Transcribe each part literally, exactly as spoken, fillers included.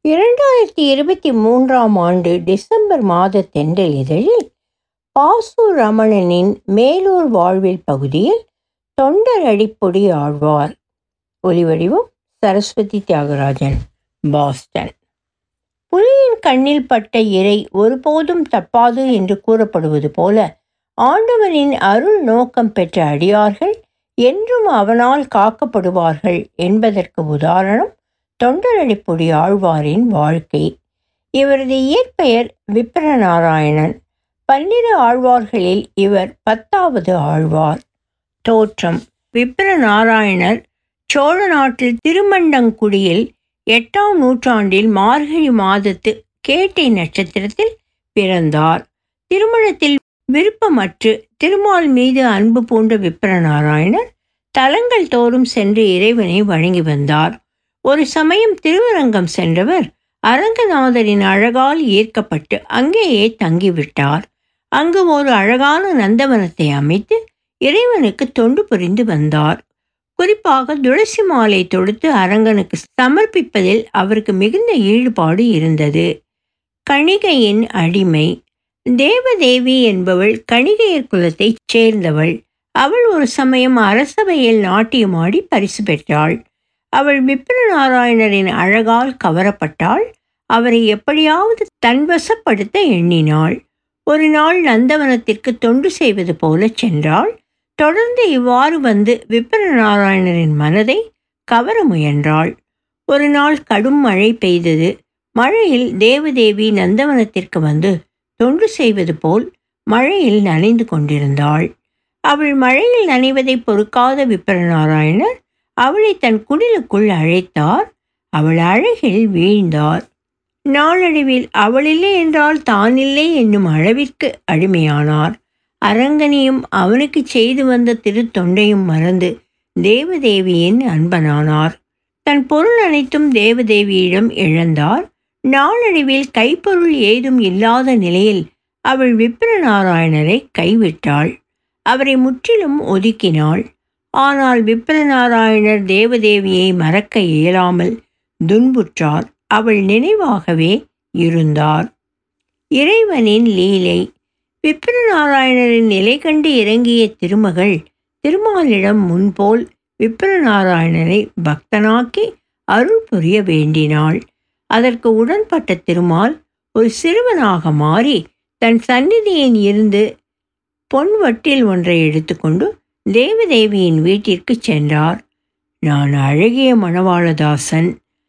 இரண்டாயிரத்தி இருபத்தி மூன்றாம் ஆண்டு டிசம்பர் மாத தென்றல் இதழில் பாசு ரமணனின் மேலூர் வாழ்வில் பகுதியில் தொண்டர் அடிப்பொடி ஆழ்வார். ஒலிவடிவம் சரஸ்வதி தியாகராஜன், பாஸ்டன். புலியின் கண்ணில் பட்ட இரை ஒருபோதும் தப்பாது என்று கூறப்படுவது போல ஆண்டவனின் அருள் நோக்கம் பெற்ற அடியார்கள் என்றும் அவனால் காக்கப்படுவார்கள் என்பதற்கு உதாரணம் தொண்டரடிப்பொடி ஆழ்வாரின் வாழ்க்கை. இவரது இயற்பெயர் விப்ரநாராயணன். பன்னிரு ஆழ்வார்களில் இவர் பத்தாவது ஆழ்வார். தோற்றம்: விப்ரநாராயணர் சோழ நாட்டில் திருமண்டங்குடியில் எட்டாம் நூற்றாண்டில் மார்கழி மாதத்து கேட்டை நட்சத்திரத்தில் பிறந்தார். திருமணத்தில் விருப்பமற்று திருமால் மீது அன்பு பூண்ட விப்ரநாராயணர் தலங்கள் தோறும் சென்று இறைவனை வணங்கி வந்தார். ஒரு சமயம் திருவரங்கம் சென்றவர் அரங்கநாதரின் அழகால் ஈர்க்கப்பட்டு அங்கேயே தங்கிவிட்டார். அங்கு ஒரு அழகான நந்தவனத்தை அமைத்து இறைவனுக்கு தொண்டு புரிந்து வந்தார். குறிப்பாக துளசி மாலை தொடுத்து அரங்கனுக்கு சமர்ப்பிப்பதில் அவருக்கு மிகுந்த ஈடுபாடு இருந்தது. கணிகையின் அடிமை. தேவதேவி என்பவள் கணிகையர் குலத்தைச் சேர்ந்தவள். அவள் ஒரு சமயம் அரசவையில் நாட்டியமாடி பரிசு பெற்றாள். அவள் விப்ரநாராயணரின் அழகால் கவரப்பட்டாள். அவரை எப்படியாவது தன்வசப்படுத்த எண்ணினாள். ஒரு நாள் நந்தவனத்திற்கு தொண்டு செய்வது போல சென்றாள். தொடர்ந்து இவ்வாறு வந்து விப்ரநாராயணரின் மனதை கவர முயன்றாள். ஒரு நாள் கடும் மழை பெய்தது. மழையில் தேவதேவி நந்தவனத்திற்கு வந்து தொண்டு செய்வது போல் மழையில் நனைந்து கொண்டிருந்தாள். அவள் மழையில் நனைவதை பொறுக்காத விப்ரநாராயணர் அவளை தன் குடிலுக்குள் அழைத்தார். அவள் அழகில் வீழ்ந்தார். நாளடைவில் அவளில்லை என்றால் தானில்லை என்னும் அளவிற்கு அடிமையானார். அரங்கனையும் அவனுக்கு செய்து வந்த திருத்தொண்டையும் மறந்து தேவதேவியின் அன்பனானார். தன் பொருள் அனைத்தும் தேவதேவியிடம் இழந்தார். நாளடைவில் கைப்பொருள் ஏதும் இல்லாத நிலையில் அவள் விப்ரநாராயணரை கைவிட்டாள். அவரை முற்றிலும் ஒதுக்கினாள். ஆனால் விப்ரநாராயணர் தேவதேவியை மறக்க இயலாமல் துன்புற்றார். அவள் நினைவாகவே இருந்தார். இறைவனின் லீலை. விப்ரநாராயணரின் நிலை கண்டு இறங்கிய திருமகள் திருமாலிடம் முன்போல் விப்ரநாராயணரை பக்தனாக்கி அருள் புரிய வேண்டினாள். அதற்கு உடன்பட்ட திருமால் ஒரு சிறுவனாக மாறி தன் சந்நிதியின் இருந்து பொன் வட்டில் ஒன்றை எடுத்துக்கொண்டு தேவதேவியின் வீட்டிற்கு சென்றார். நான் அழகிய மணவாளதாசன்.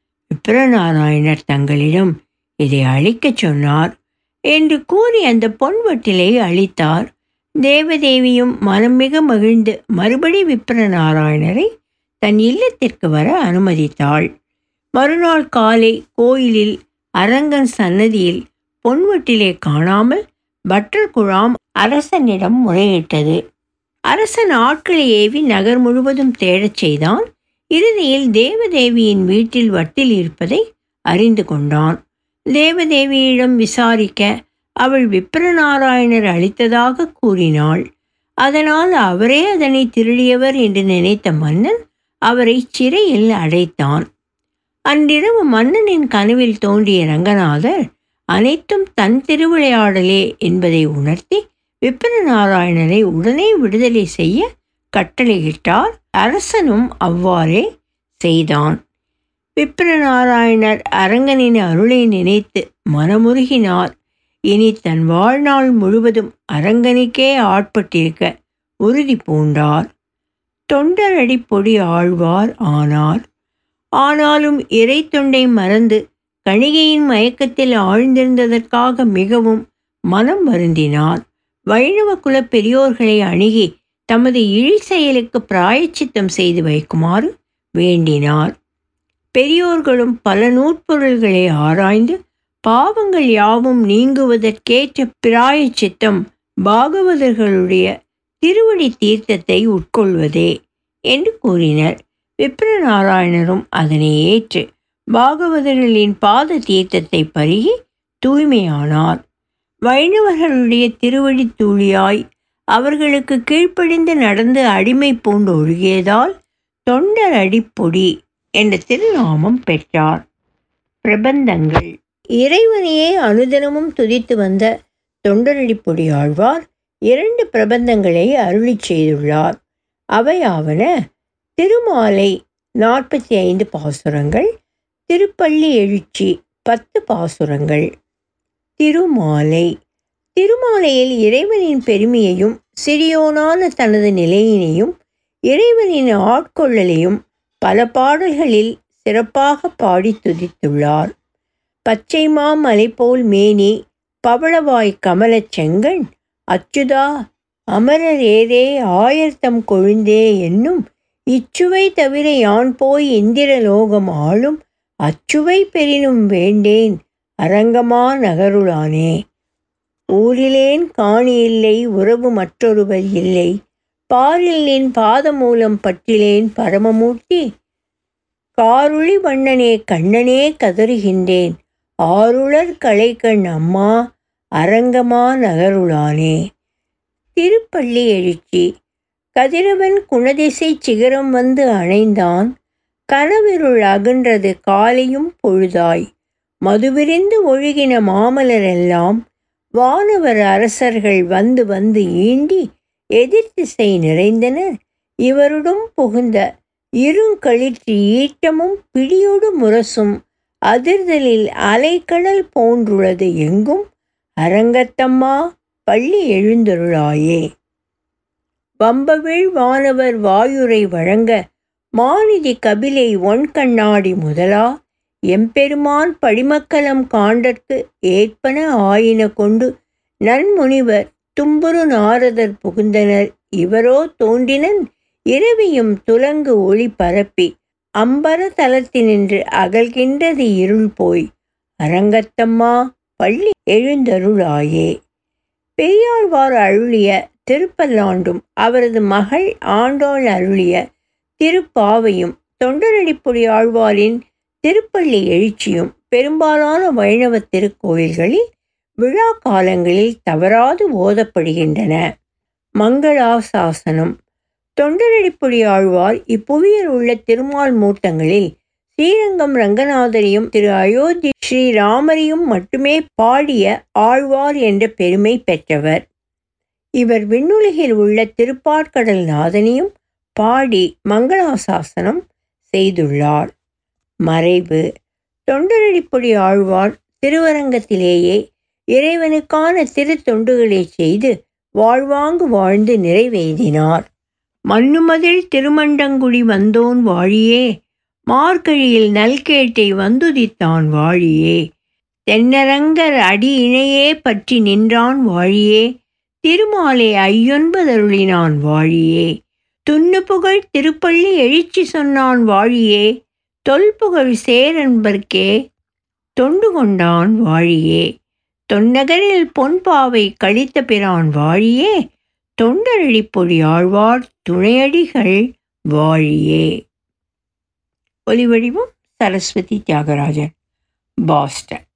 விப்ரநாராயணர் தங்களிடம் இதை அழிக்கச் சொன்னார் என்று கூறி அந்த பொன்வட்டிலை அளித்தார். தேவதேவியும் மனம் மிக மகிழ்ந்து மறுபடி விப்ரநாராயணரை தன் இல்லத்திற்கு வர அனுமதித்தாள். மறுநாள் காலை கோயிலில் அரங்கன் சன்னதியில் பொன்வட்டிலை காணாமல் பட்டர் குழாம் அரசனிடம் முறையிட்டது. அரசன் ஆட்களை ஏவி நகர் முழுவதும் தேடச் செய்தான். இறுதியில் தேவதேவியின் வீட்டில் வட்டில் இருப்பதை அறிந்து கொண்டான். தேவதேவியிடம் விசாரிக்க அவள் விப்ரநாராயணர் அளித்ததாக கூறினாள். அதனால் அவரே அதனை திருடியவர் என்று நினைத்த மன்னன் அவரை சிறையில் அடைத்தான். அன்றிரவு மன்னனின் கனவில் தோன்றிய ரங்கநாதர் அனைத்தும் தன் திருவிளையாடலே என்பதை உணர்த்தி விப்ரநாராயணரை உடனே விடுதலை செய்ய கட்டளையிட்டார். அரசனும் அவ்வாறே செய்தான். விப்ரநாராயணர் அரங்கனின் அருளை நினைத்து மனமுருகினார். இனி தன் வாழ்நாள் முழுவதும் அரங்கனுக்கே ஆட்பட்டிருக்க உறுதி பூண்டார். தொண்டரடிப்பொடி ஆழ்வார் ஆனார். ஆனாலும் இறை தொண்டை மறந்து கணிகையின் மயக்கத்தில் ஆழ்ந்திருந்ததற்காக மிகவும் மனம் வருந்தினார். வைணவ குல பெரியோர்களை அணுகி தமது இழி செயலுக்கு பிராயச்சித்தம் செய்து வைக்குமாறு வேண்டினார். பெரியோர்களும் பல நூற்பொருள்களை ஆராய்ந்து பாவங்கள் யாவும் நீங்குவதற்கேற்ற பிராயச்சித்தம் பாகவதர்களுடைய திருவடி தீர்த்தத்தை உட்கொள்வதே என்று கூறினர். விப்ரநாராயணரும் அதனை ஏற்று பாகவதர்களின் பாத தீர்த்தத்தை பருகி தூய்மையானார். வைணவர்களுடைய திருவடி தூளியாய் அவர்களுக்கு கீழ்ப்படிந்து நடந்து அடிமை பூண்டு ஒழுகியதால் தொண்டர் அடிப்பொடி என்ற திருநாமம் பெற்றார். பிரபந்தங்கள். இறைவனையே அனுதினமும் துதித்து வந்த தொண்டரடிப்பொடி ஆழ்வார் இரண்டு பிரபந்தங்களை அருளிச் செய்துள்ளார். அவையாவன திருமாலை நாற்பத்தி ஐந்து பாசுரங்கள், திருப்பள்ளி எழுச்சி பத்து பாசுரங்கள். திருமாலை. திருமாலையில் இறைவனின் பெருமையையும் சிறியோனான தனது நிலையினையும் இறைவனின் ஆட்கொள்ளலையும் பல பாடல்களில் சிறப்பாக பாடி துதித்துள்ளார். பச்சை மாமலை போல் மேனி பவளவாய் கமலச் செங்கண் அச்சுதா அமரர் ஏதே ஆயர்த்தம் கொழுந்தே என்னும் இச்சுவை தவிர யான் போய் இந்திரலோகம் ஆளும் அச்சுவை பெரினும் வேண்டேன் அரங்கமா நகருளானே. ஊரிலேன் காணி இல்லை உறவு மற்றொருவர் இல்லை பாரில் நின் பாதமூலம் பற்றிலேன் பரமமூர்த்தி காருளி வண்ணனே கண்ணனே கதறுகின்றேன் ஆருளர் கலைக்கண் அம்மா அரங்கமா நகருளானே. திருப்பள்ளி எழுச்சி. கதிரவன் குணதிசை சிகரம் வந்து அணைந்தான் கனவிருள் அகன்றது காலையும் பொழுதாய் மதுவிரிந்து ஒழுகின மாமலரெல்லாம் வானவர் அரசர்கள் வந்து வந்து ஈண்டி எதிர்த்திசை நிறைந்தனர் இவருடும் புகுந்த இருங்களிற்று ஈட்டமும் பிடியொடு முரசும் அதிர்தலில் அலைக்கடல் போன்றுள்ளது எங்கும் அரங்கத்தம்மா பள்ளி எழுந்தருளாயே. வம்பவிழ் வானவர் வாயுரை வழங்க மாநிதி கபிலை ஒன் கண்ணாடி முதலா எம்பெருமான் படிமக்கலம் காண்டற்கு ஏற்பன ஆயின கொண்டு நன்முனிவர் தும்புரு நாரதர் புகுந்தனர் இவரோ தோன்றினன் இரவியும் துலங்கு ஒளி பரப்பி அம்பர தலத்தினின்று அகல்கின்றது இருள் போய் அரங்கத்தம்மா பள்ளி எழுந்தருளாயே. பெரியாழ்வார் அருளிய திருப்பல்லாண்டும் அவரது மகள் ஆண்டாள் அருளிய திருப்பாவையும் தொண்டரடிப்பொடி ஆழ்வாரின் திருப்பள்ளி எழுச்சியும் பெரும்பாலான வைணவ திருக்கோயில்களில் விழா காலங்களில் தவறாது ஓதப்படுகின்றன. மங்களாசாசனம். தொண்டரடிப்பொடி ஆழ்வார் இப்புவியில் உள்ள திருமால் மூர்த்தங்களில் ஸ்ரீரங்கம் ரங்கநாதரையும் திரு அயோத்தி ஸ்ரீராமரையும் மட்டுமே பாடிய ஆழ்வார் என்ற பெருமை பெற்றவர். இவர் விண்ணுலகில் உள்ள திருப்பாற்கடல் நாதனையும் பாடி மங்களாசாசனம் செய்துள்ளார். மறைவு. தொண்டரடிப்பொடி ஆழ்வார் திருவரங்கத்திலேயே இறைவனுக்கான திருத்தொண்டுகளை செய்து வாழ்வாங்கு வாழ்ந்து நிறைவேறினார். மன்னுமதில் திருமண்டங்குடி வந்தோன் வாழியே மார்கழியில் நல்கேட்டை வந்துதித்தான் வாழியே தென்னரங்கர் அடி இணையே பற்றி நின்றான் வாழியே திருமாலை ஐயொன்பதருளினான் வாழியே துன்னு புகழ் திருப்பள்ளி எழுச்சி சொன்னான் வாழியே தொல்புகழ் சேரன்பர்க்கே தொண்டு கொண்டான் வாழியே தொன்னகரில் பொன்பாவை கழித்த பிரான் வாழியே தொண்டரடிப்பொடி ஆழ்வார் துணையடிகள் வாழியே. ஒலிவடிவம் சரஸ்வதி தியாகராஜன், பாஸ்டன்.